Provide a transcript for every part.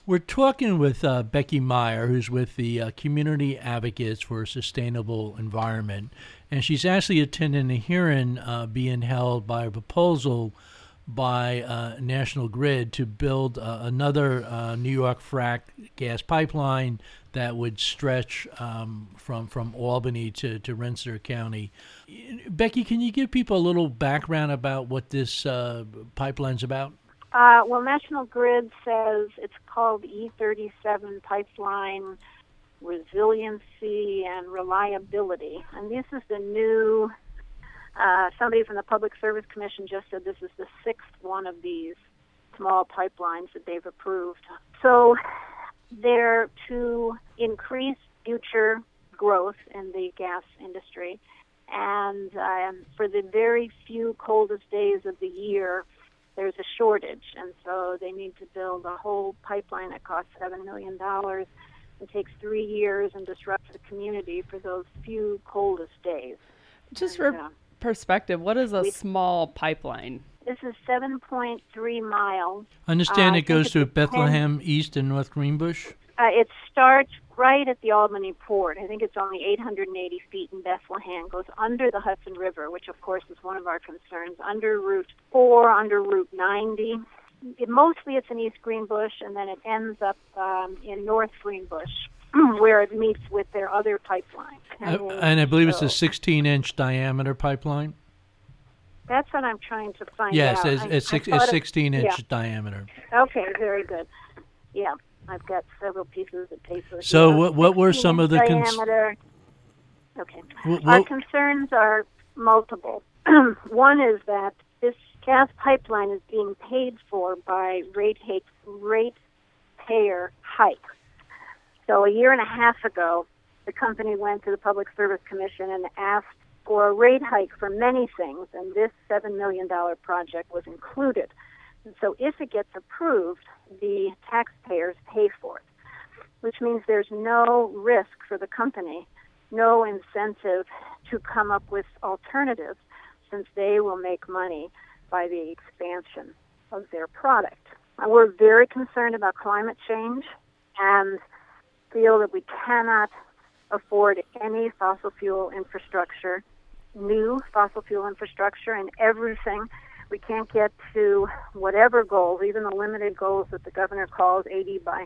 We're talking with Becky Meyer, who's with the Community Advocates for a Sustainable Environment, and she's actually attending a hearing being held by a proposal by National Grid to build another New York frac gas pipeline that would stretch from Albany to Rensselaer County. Becky, can you give people a little background about what this pipeline's about? Well, National Grid says it's called E37 Pipeline Resiliency and Reliability. And this is the new, somebody from the Public Service Commission just said this is the sixth one of these small pipelines that they've approved. So they're to increase future growth in the gas industry. And for the very few coldest days of the year, there's a shortage, and so they need to build a whole pipeline that costs $7 million and takes 3 years and disrupts the community for those few coldest days. Just for perspective, what is a small pipeline? This is 7.3 miles. I understand it goes to Bethlehem, East, and North Greenbush? It starts right at the Albany port. I think it's only 880 feet in Bethlehem. Goes under the Hudson River, which of course is one of our concerns, under Route 4, under Route 90. Mostly it's in East Greenbush, and then it ends up in North Greenbush, where it meets with their other pipeline. And I believe it's a 16-inch diameter pipeline? That's what I'm trying to find out. Yes, it's 16-inch diameter. Okay, very good. Yeah. I've got several pieces of paper. So what were some of the diameter? Okay. Our concerns are multiple. One is that this gas pipeline is being paid for by ratepayer hikes. So a year and a half ago, the company went to the Public Service Commission and asked for a rate hike for many things, and this $7 million project was included. And so if it gets approved, the taxpayers pay for it, which means there's no risk for the company, no incentive to come up with alternatives, since they will make money by the expansion of their product. And we're very concerned about climate change and feel that we cannot afford any fossil fuel infrastructure, new fossil fuel infrastructure, and everything. We can't get to whatever goals, even the limited goals that the governor calls 80 by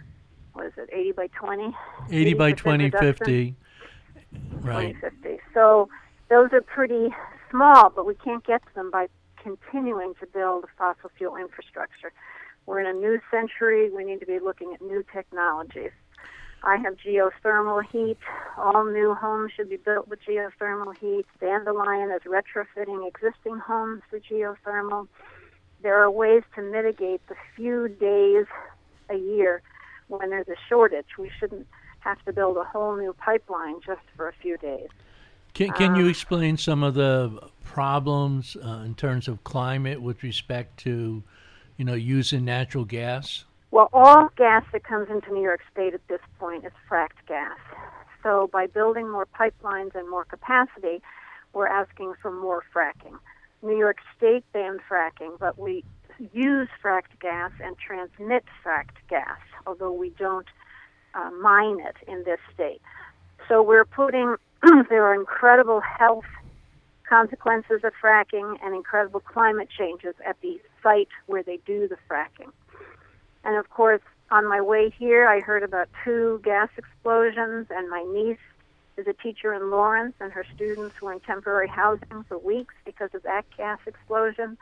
20? 80 by 2050. Right. 2050. So those are pretty small, but we can't get to them by continuing to build fossil fuel infrastructure. We're in a new century. We need to be looking at new technologies. I have geothermal heat. All new homes should be built with geothermal heat. Dandelion is retrofitting existing homes for geothermal. There are ways to mitigate the few days a year when there's a shortage. We shouldn't have to build a whole new pipeline just for a few days. Can you explain some of the problems in terms of climate with respect to, using natural gas? Well, all gas that comes into New York State at this point is fracked gas. So by building more pipelines and more capacity, we're asking for more fracking. New York State banned fracking, but we use fracked gas and transmit fracked gas, although we don't mine it in this state. So we're putting, there are incredible health consequences of fracking and incredible climate changes at the site where they do the fracking. And of course, on my way here, I heard about 2 gas explosions, and my niece is a teacher in Lawrence, and her students were in temporary housing for weeks because of that gas explosion.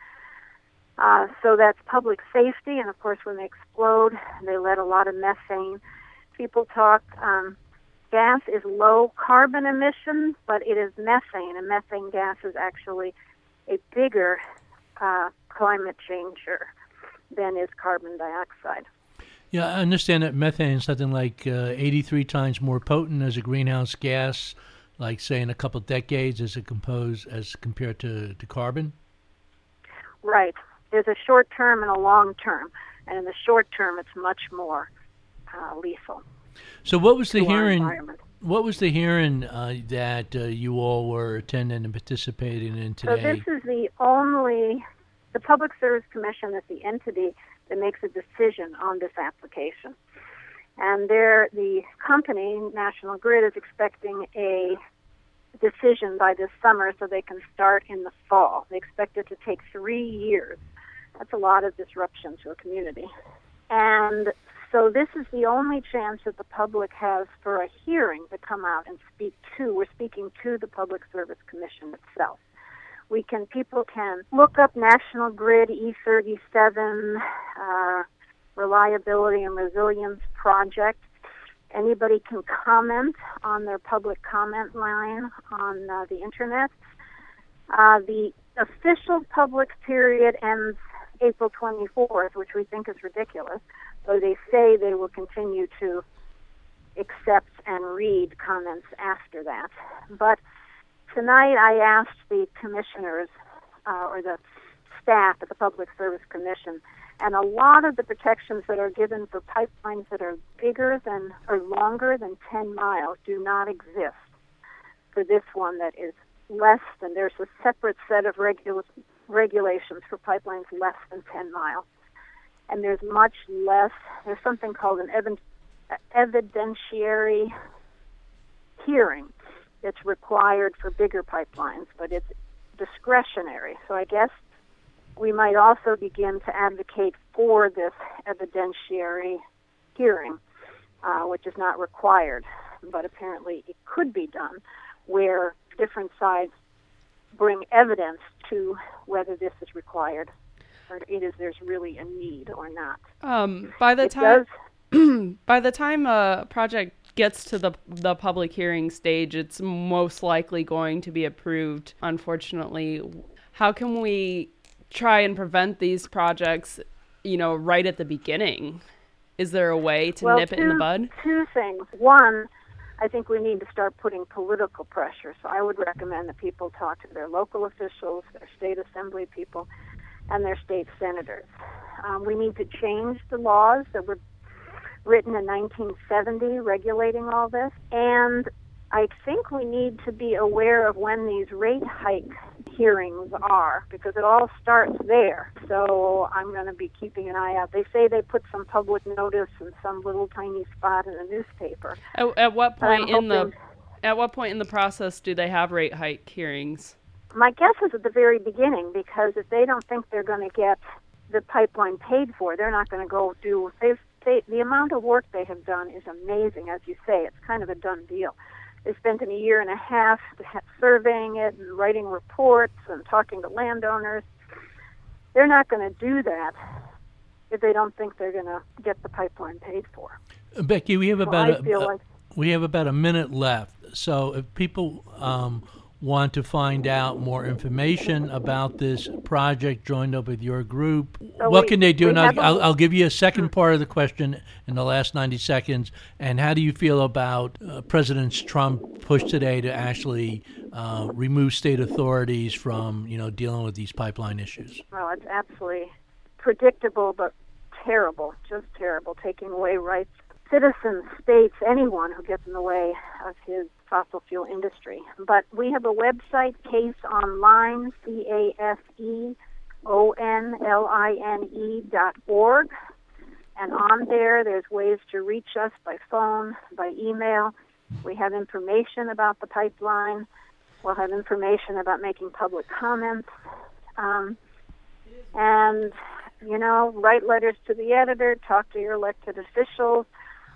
So that's public safety, and of course, when they explode, they let a lot of methane. People talk, gas is low carbon emission, but it is methane, and methane gas is actually a bigger climate changer than is carbon dioxide. Yeah, I understand that methane is something like 83 times more potent as a greenhouse gas, like say in a couple of decades as compared to carbon. Right. There's a short term and a long term, and in the short term, it's much more lethal. So, what was the hearing? What was the hearing that you all were attending and participating in today? So this is the Public Service Commission is the entity that makes a decision on this application. And the company, National Grid, is expecting a decision by this summer so they can start in the fall. They expect it to take 3 years. That's a lot of disruption to a community. And so this is the only chance that the public has for a hearing to come out and speak to. We're speaking to the Public Service Commission itself. People can look up National Grid E37 Reliability and Resilience Project. Anybody can comment on their public comment line on the internet. The official public period ends April 24th, which we think is ridiculous. So they say they will continue to accept and read comments after that. But tonight I asked the commissioners or the staff at the Public Service Commission, and a lot of the protections that are given for pipelines that are bigger than or longer than 10 miles do not exist for this one that is less than. There's a separate set of regulations for pipelines less than 10 miles. And there's much less. There's something called an evidentiary hearing that's required for bigger pipelines, but it's discretionary. So I guess we might also begin to advocate for this evidentiary hearing, which is not required, but apparently it could be done, where different sides bring evidence to whether this is required or there's really a need or not. By the time a project gets to the public hearing stage, it's most likely going to be approved. Unfortunately, how can we try and prevent these projects, right at the beginning? Is there a way to nip it in the bud? Two things. One, I think we need to start putting political pressure. So I would recommend that people talk to their local officials, their state assembly people, and their state senators. We need to change the laws that were written in 1970 regulating all this. And I think we need to be aware of when these rate hike hearings are, because it all starts there. So I'm going to be keeping an eye out. They say they put some public notice in some little tiny spot in a newspaper. At what point in the process do they have rate hike hearings? My guess is at the very beginning, because if they don't think they're going to get the pipeline paid for, they're not going to go do. The amount of work they have done is amazing, as you say. It's kind of a done deal. They spent a year and a half surveying it and writing reports and talking to landowners. They're not going to do that if they don't think they're going to get the pipeline paid for. Becky, we have about a minute left. So if people want to find out more information about this project, joined up with your group, what can they do? And I'll give you a second part of the question in the last 90 seconds. And how do you feel about President Trump push today to actually remove state authorities from, dealing with these pipeline issues? Well, it's absolutely predictable, but terrible, just terrible, taking away rights. Citizens, states, anyone who gets in the way of his fossil fuel industry. But we have a website, CASEOnline, CASEONLINE.org. And on there's ways to reach us by phone, by email. We have information about the pipeline. We'll have information about making public comments. And, write letters to the editor, talk to your elected officials.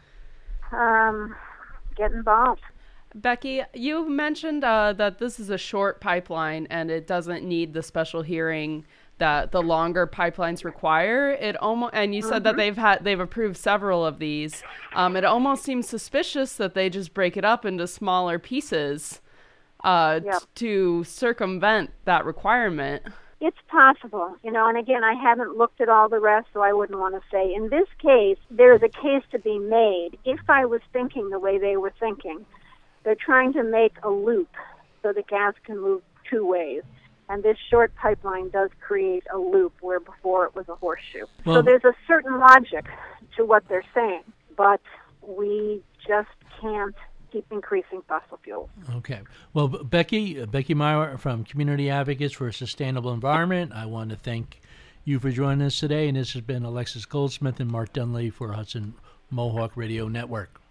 Get involved. Becky, you mentioned that this is a short pipeline and it doesn't need the special hearing that the longer pipelines require. And you said that they've approved several of these. It almost seems suspicious that they just break it up into smaller pieces to circumvent that requirement. It's possible, and again, I haven't looked at all the rest, so I wouldn't want to say. In this case, there's a case to be made. If I was thinking the way they were thinking, they're trying to make a loop so the gas can move two ways. And this short pipeline does create a loop where before it was a horseshoe. So there's a certain logic to what they're saying, but we just can't keep increasing fossil fuels. Okay. Well, Becky Meyer from Community Advocates for a Sustainable Environment, I want to thank you for joining us today. And this has been Alexis Goldsmith and Mark Dunlea for Hudson Mohawk Radio Network.